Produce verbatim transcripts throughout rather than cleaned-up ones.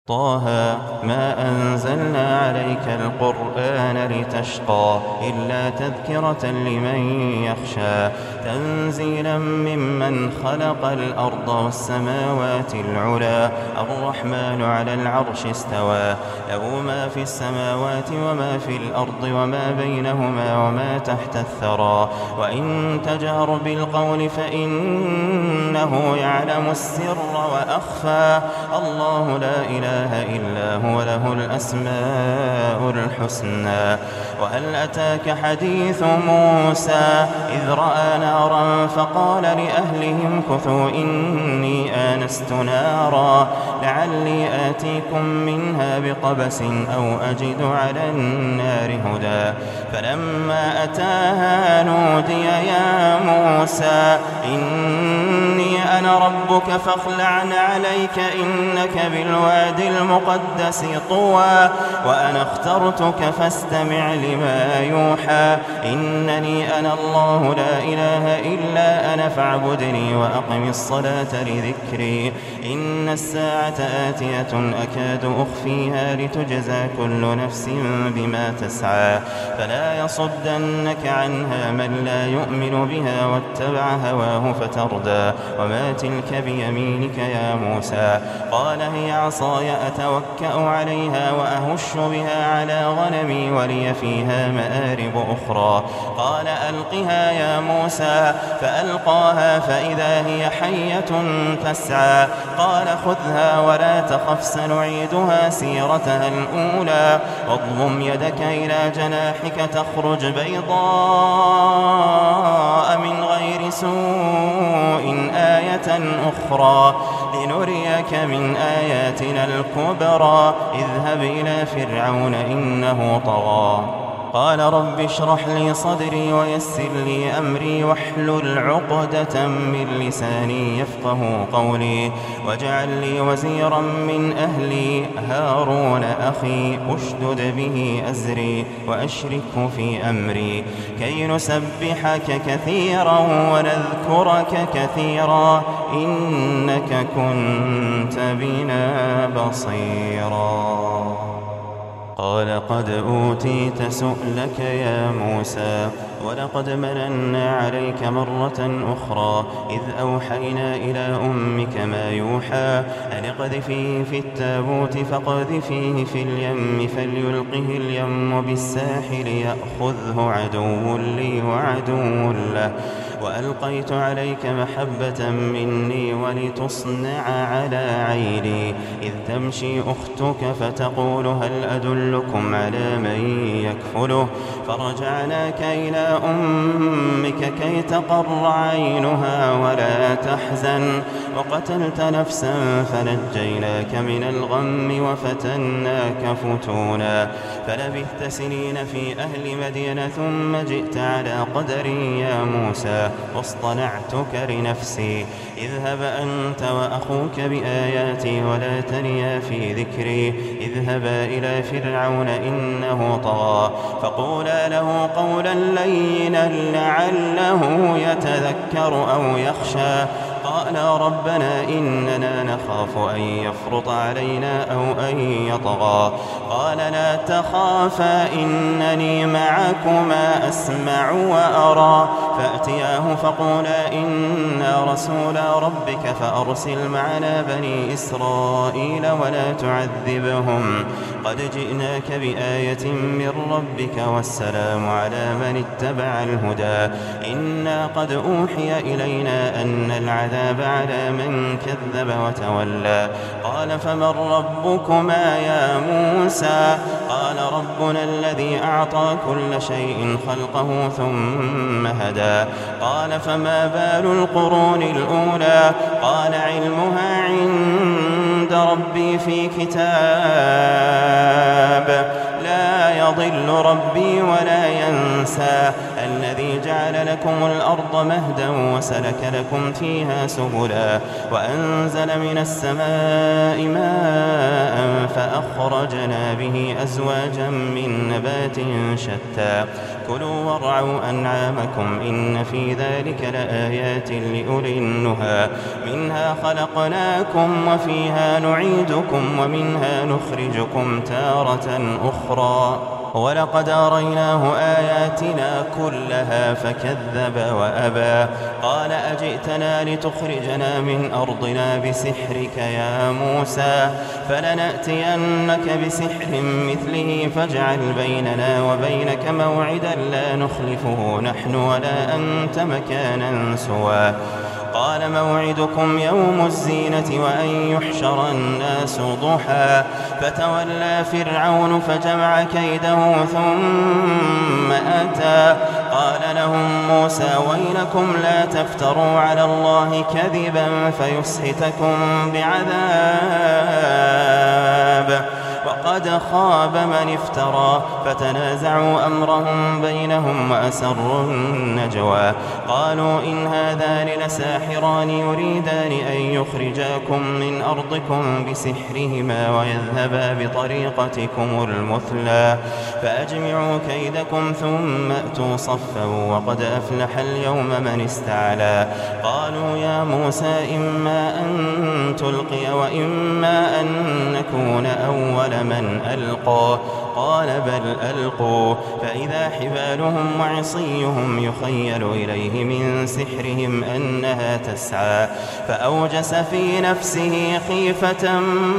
طه ما أنزلنا عليك القرآن لتشقى إلا تذكرة لمن يخشى تنزيلا ممن خلق الأرض والسماوات العلى الرحمن على العرش استوى له ما في السماوات وما في الأرض وما بينهما وما تحت الثرى وإن تجهر بالقول فإنه يعلم السر وأخفى الله لا إله إلا هو له الأسماء الحسنى وهل أتاك حديث موسى إذ رأى نارا فقال لأهلهم كثوا إني آنست نارا لعلي آتيكم منها بقبس أو أجد على النار هدى فلما أتاها نودي يا موسى إني أنا ربك فاخلع عليك إنك بالوادي المقدس طوى وأنا اخترتك فاستمع لما يوحى إنني أنا الله لا إله إلا أنا فاعبدني وأقم الصلاة لذكري إن الساعة آتية أكاد أخفيها لتجزى كل نفس بما تسعى فلا يصدنك عنها من لا يؤمن بها واتبع هواه فتردى وما تلك بيمينك يا موسى قال هي عصاي أتوكأ عليها وأهش بها على غنمي ولي فيها مآرب أخرى قال ألقها يا موسى فألقاها فإذا هي حية تسعى قال خذها ولا تخف سنعيدها سيرتها الأولى واضمم يدك إلى جناحك تخرج بيضاء من غير سوء آية أخرى لنريك من آياتنا الكبرى اذهب إلى فرعون إنه طغى قال رب اشرح لي صدري ويسر لي أمري واحلل عقدة من لساني يفقه قولي واجعل لي وزيرا من أهلي هارون أخي أشدد به أزري وأشركه في أمري كي نسبحك كثيرا ونذكرك كثيرا إنك كنت بنا بصيرا قال قد أوتيت سؤلك يا موسى ولقد مننا عليك مرة أخرى إذ أوحينا إلى أمك ما يوحى أن اقذفيه في التابوت فاقذفيه في اليم فليلقه اليم بالساحل يأخذه عدو لي وعدو له وألقيت عليك محبة مني ولتصنع على عيني إذ تمشي أختك فتقول هل أدلكم على من يكفله فرجعناك إلى أمك كي تقر عينها ولا تحزن وقتلت نفسا فنجيناك من الغم وفتناك فتونا فلبثت سنين في أهل مدين ثم جئت على قدري يا موسى واصطنعتك لنفسي اذهب أنت وأخوك بآياتي ولا تنيا في ذكري اذهبا إلى فرعون إنه طغى فقولا له قولا لينا لعله يتذكر أو يخشى قال ربنا إننا نخاف أن يفرط علينا أو أن يطغى قال لا تخافا إنني معكما أسمع وأرى فأتياه فقولا إنا رسولا ربك فأرسل معنا بني إسرائيل ولا تعذبهم قد جئناك بآية من ربك والسلام على من اتبع الهدى إنا قد أوحي إلينا أن العذاب على من كذب وتولى قال فمن ربكما يا موسى قال ربنا الذي أعطى كل شيء خلقه ثم هدى قال فما بال القرون الأولى قال علمها عند ربي في كتاب لا يضل ربي ولا ينسى الذي جعل لكم الأرض مهدا وسلك لكم فيها سبلا وأنزل من السماء ماء فأخرج فأخرجنا به أزواجا من نبات شتى كلوا وارعوا أنعامكم إن في ذلك لآيات لأولي النهى منها خلقناكم وفيها نعيدكم ومنها نخرجكم تارة أخرى ولقد أريناه آياتنا كلها فكذب وأبى قال أجئتنا لتخرجنا من أرضنا بسحرك يا موسى فلنأتينك بسحر مثله فاجعل بيننا وبينك موعدا لا نخلفه نحن ولا أنت مكانا سوى قال موعدكم يوم الزينة وأن يحشر الناس ضحى فتولى فرعون فجمع كيده ثم أتى قال لهم موسى ويلكم لا تفتروا على الله كذبا فيسحتكم بعذاب وقد خاب من افترى فتنازعوا أمرهم بينهم وأسروا النجوى قالوا إن هذان لساحران يريدان أن يخرجاكم من أرضكم بسحرهما ويذهبا بطريقتكم المثلى فأجمعوا كيدكم ثم أتوا صفا وقد أفلح اليوم من استعلى قالوا يا موسى إما أن تلقي وإما أن نكون أول من ألقى قال بل ألقوا فإذا حبالهم وعصيهم يخيل إليه من سحرهم أنها تسعى فأوجس في نفسه خيفة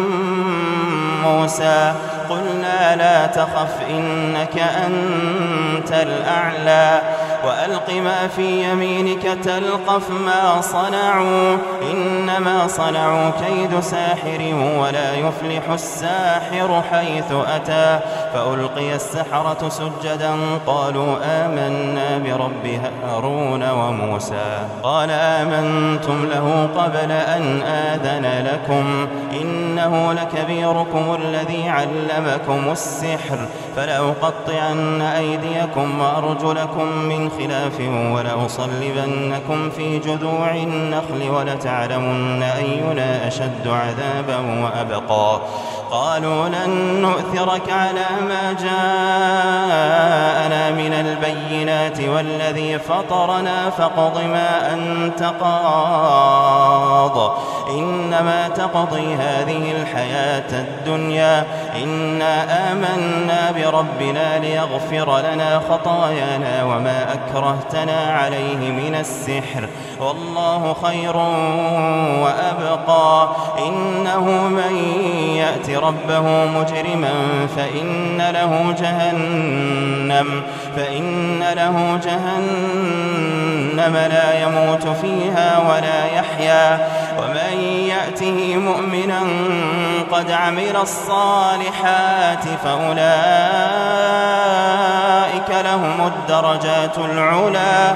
موسى قلنا لا تخف إنك أنت الأعلى وألق ما في يمينك تلقف ما صنعوا إنما صنعوا كيد ساحر ولا يفلح الساحر حيث أتى فألقي السحرة سجدا قالوا آمنا برب هارون وموسى قال آمنتم له قبل أن آذن لكم إنه لكبيركم الذي علمكم السحر فلأقطعن أيديكم وأرجلكم من خلاف ولأصلبنكم في جذوع النخل ولتعلمن أينا أشد عذابا وأبقى قالوا لن نؤثرك على ما جاءنا من البينات والذي فطرنا فاقض ما أنت قاض إنما تقضي هذه الحياة الدنيا إنا آمنا بربنا ليغفر لنا خطايانا وما أكرهتنا عليه من السحر والله خير وأبقى إنه من يأت ربه مجرما فإن له جهنم فإن له جهنم لا يموت فيها ولا يحيا ومن يأته مؤمنا قد عمل الصالحات فأولئك لهم الدرجات العلى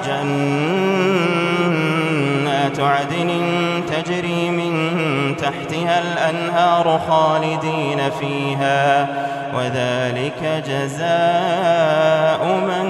جنات عدن تجري من تحتها الأنهار خالدين فيها وذلك جزاء من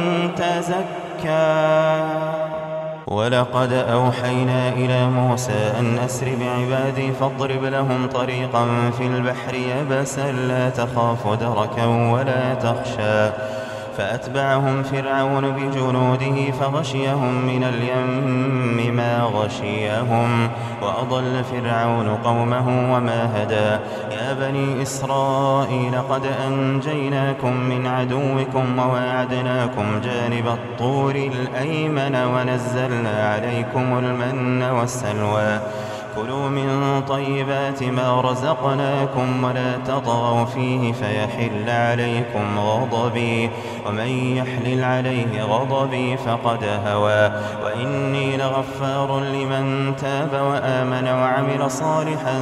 تزكى ولقد أوحينا إلى موسى أن أسر بعبادي فاضرب لهم طريقا في البحر يبسا لا تخاف دركا ولا تخشى فأتبعهم فرعون بجنوده فغشيهم من اليم ما غشيهم وأضل فرعون قومه وما هدى يا بني إسرائيل قد أنجيناكم من عدوكم وواعدناكم جانب الطور الأيمن ونزلنا عليكم المن والسلوى كلوا من طيبات ما رزقناكم ولا تطغوا فيه فيحل عليكم غضبي ومن يحلل عليه غضبي فقد هوى وإني لغفار لمن تاب وآمن وعمل صالحا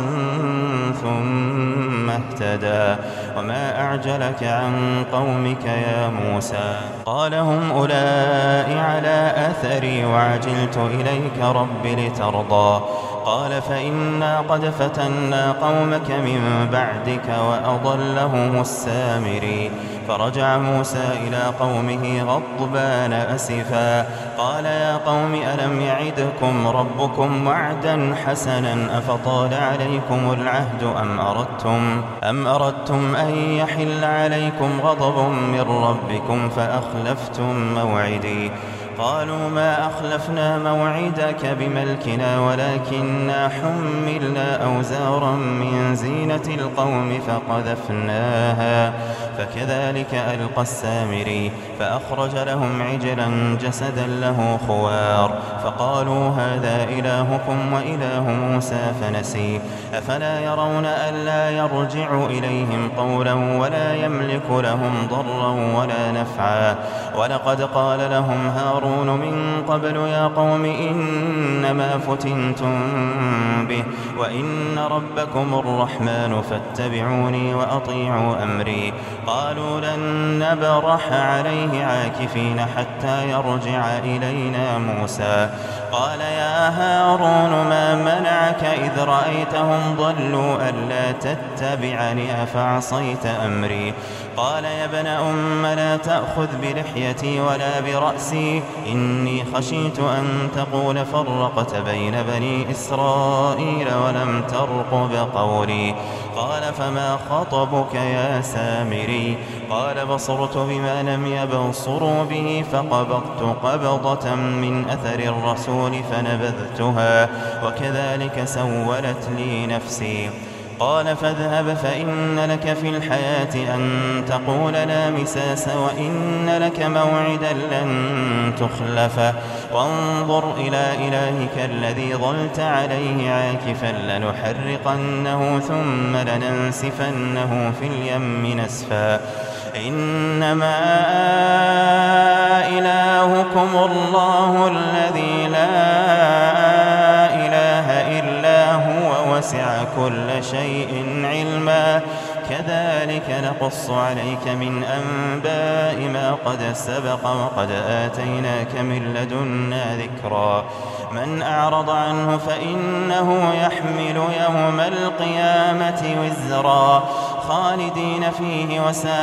ثم اهتدى وما أعجلك عن قومك يا موسى قال هم أولئك على أثري وعجلت إليك رب لترضى قال فإنا قد فتنا قومك من بعدك وأضلهم السامري. فرجع موسى إلى قومه غضبان أسفا قال يا قوم ألم يعدكم ربكم وعدا حسنا أفطال عليكم العهد أم أردتم, أم أردتم أن يحل عليكم غضب من ربكم فأخلفتم موعدي. قالوا ما أخلفنا موعدك بملكنا ولكننا حملنا أوزارا من زينة القوم فقذفناها فكذلك ألقى السامري. فأخرج لهم عجلا جسدا له خوار فقالوا هذا إلهكم وإله موسى فنسي. أفلا يرون ألا يرجع إليهم قولا ولا يملك لهم ضرا ولا نفعا. ولقد قال لهم هارون من قبل يا قوم إنما فتنتم به وإن ربكم الرحمن فاتبعوني وأطيعوا أمري. قالوا لن نبرح عليه عاكفين حتى يرجع إلينا موسى. قال يا هارون ما منعك إذ رأيتهم ضلوا ألا تتبعني أفعصيت أمري. قال يا ابن أم لا تأخذ بلحيتي ولا برأسي إني خشيت أن تقول فرقت بين بني إسرائيل ولم ترقب قولي. قال فما خطبك يا سامري. قال بصرت بما لم يبصروا به فقبضت قبضة من أثر الرسول فنبذتها وكذلك سولت لي نفسي. قال فاذهب فإن لك في الحياة أن تقول لا مساس وإن لك موعدا لن تخلفه وانظر إلى إلهك الذي ظلت عليه عاكفا لنحرقنه ثم لننسفنه في اليم نسفا. إنما إلهكم الله الذي لا إله إلا هو وسع كل شيء علما كذلك نقص عليك من أنباء ما قد سبق وقد آتيناك من لدنا ذكرا. من أعرض عنه فإنه يحمل يوم القيامة وزرا خالدين فيه وساء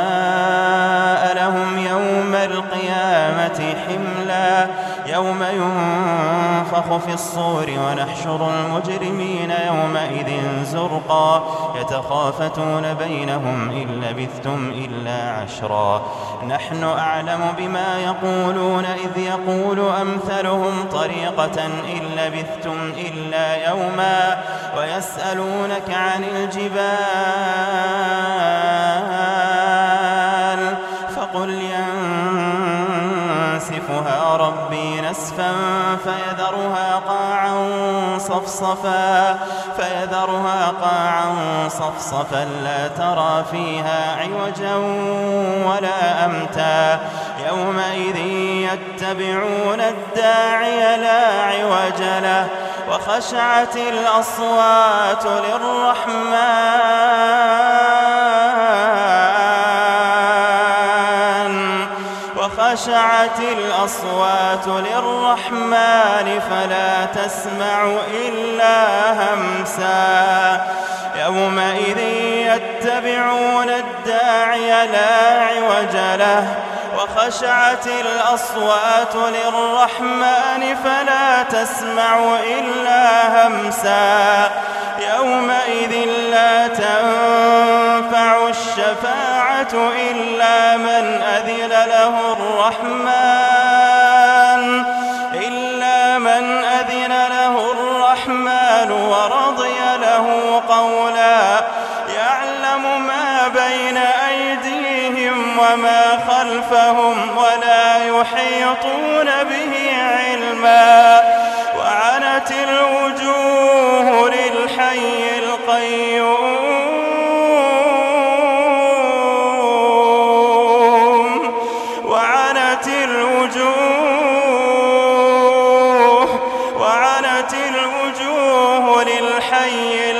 لهم يوم القيامة حملا. يوم ينفخ في الصور ونحشر المجرمين يومئذ زرقا يتخافتون بينهم إن لبثتم إلا عشرا. نحن أعلم بما يقولون إذ يقول أمثلهم طريقة إن لبثتم إلا يوما ويسألونك عن الجبال فقل ينسفها ربي نسفا فيذرها قاعا صفصفا فيذرها قاعا صفصفا لا ترى فيها عوجا ولا أمتا. يومئذ يتبعون الداعي لا عوج له وخشعت الأصوات للرحمن وخشعت الأصوات للرحمن فلا تسمع إلا همسا. يومئذ يتبعون الداعي لا عوج له وخشعت الأصوات للرحمن فلا تسمع إلا همسا. يومئذ لا تنفع الشفاعة إلا من أذن له الرحمن إلا من أذن له الرحمن ورضي له قولا. يعلم ما بين أيديهم وما خلفهم ولا يحيطون به علما. وعنت الوجوه للحي القيوم وعنت الوجوه وعنت الوجوه للحي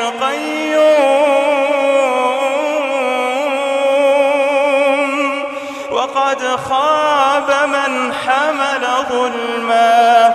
القيوم وقد خاب من حمل ظلما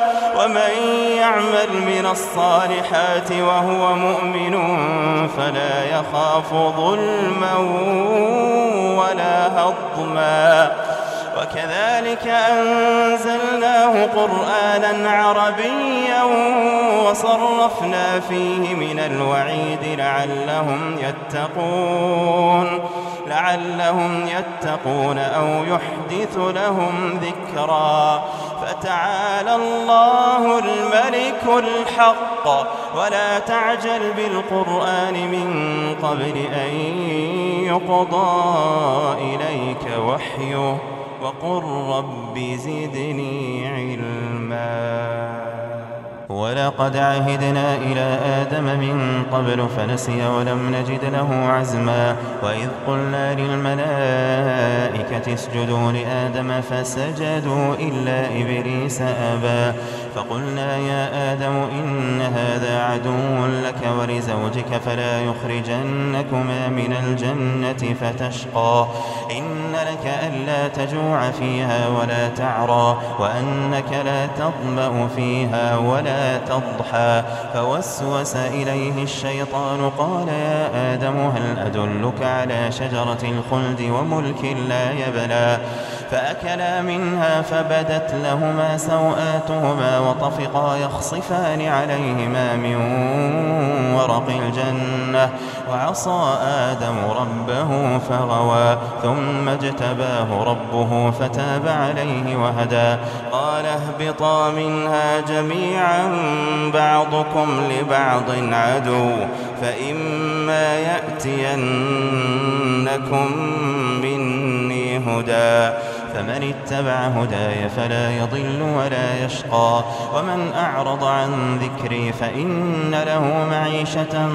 ومن يعمل من الصالحات وهو مؤمن فلا يخاف ظلما ولا هضما وكذلك أنزلناه قرآنا عربيا وصرفنا فيه من الوعيد لعلهم يتقون لعلهم يتقون أو يحدث لهم ذكرا فتعالى الله الملك الحق ولا تعجل بالقرآن من قبل أن يقضى إليك وحيه وقل رب زدني علما ولقد عهدنا إلى آدم من قبل فنسي ولم نجد له عزما وإذ قلنا للملائكة اسجدوا لآدم فسجدوا إلا إبليس أبى فقلنا يا آدم إن هذا عدو لك ولزوجك فلا يخرجنكما من الجنة فتشقى إن لك ألا تجوع فيها ولا تعرى وأنك لا تظمأ فيها ولا تضحى فوسوس إليه الشيطان قال يا آدم هل أدلك على شجرة الخلد وملك لا يبلى فأكلا منها فبدت لهما سوآتهما وطفقا يخصفان عليهما من ورق الجنة وعصى آدم ربه فغوى ثم اجتباه ربه فتاب عليه وهدى قال اهبطا منها جميعا بعضكم لبعض عدو فإما يأتينكم مني هدى فمن اتبع هداي فلا يضل ولا يشقى ومن أعرض عن ذكري فإن له معيشة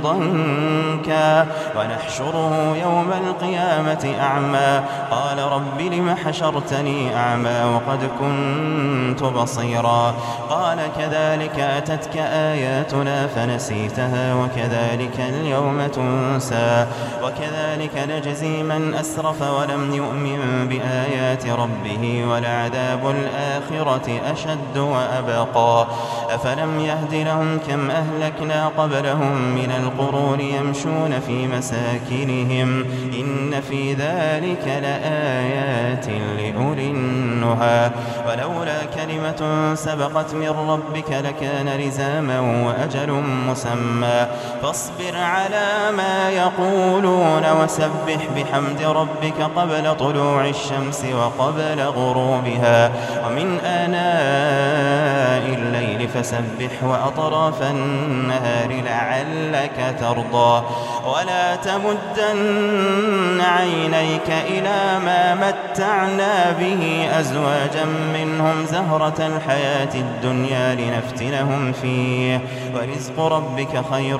ضنكا ونحشره يوم القيامة أعمى قال رب لم حشرتني أعمى وقد كنت بصيرا قال كذلك أتتك آياتنا فنسيتها وكذلك اليوم تنسى وكذلك نجزي من أسرف ولم يؤمن بآيات ربه ولعذاب الآخرة أشد وأبقى أفلم يهد لهم كم أهلكنا قبلهم من القرون يمشون في مساكنهم إن في ذلك لآيات لأولي النهى ولولا كلمة سبقت من ربك لكان لزاما وأجل مسمى فاصبر على ما يقولون وسبح بحمد ربك قبل طلوع الشمس وقبل غروبها ومن آناء الليل فسبح وأطراف النهار لعلك ترضى ولا تمدن عينيك إلى ما متعنا به أزواجا منهم زهرة الحياة الدنيا لنفتنهم فيه ورزق ربك خير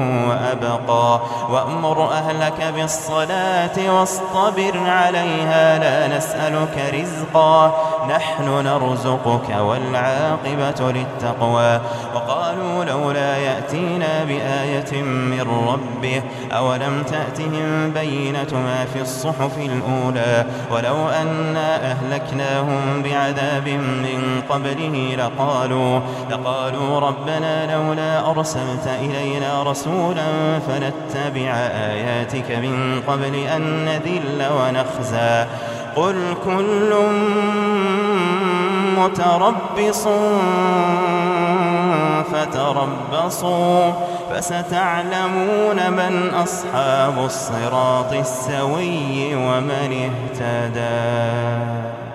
وأبقى وأمر أهلك بالصلاة واصطبر عليها لا نسألك رزقا نحن نرزقك والعاقبة للتقوى وقالوا لولا يأتينا بآية من ربه أولم تأتهم بينة ما في الصحف الأولى ولو أنا أهلكناهم بعذاب من قبله لقالوا, لقالوا ربنا لولا أرسلت إلينا رسولا فنتبع آياتك من قبل أن نذل ونخزى قل كل متربص فتربصوا فستعلمون من أصحاب الصراط السوي ومن اهتدى.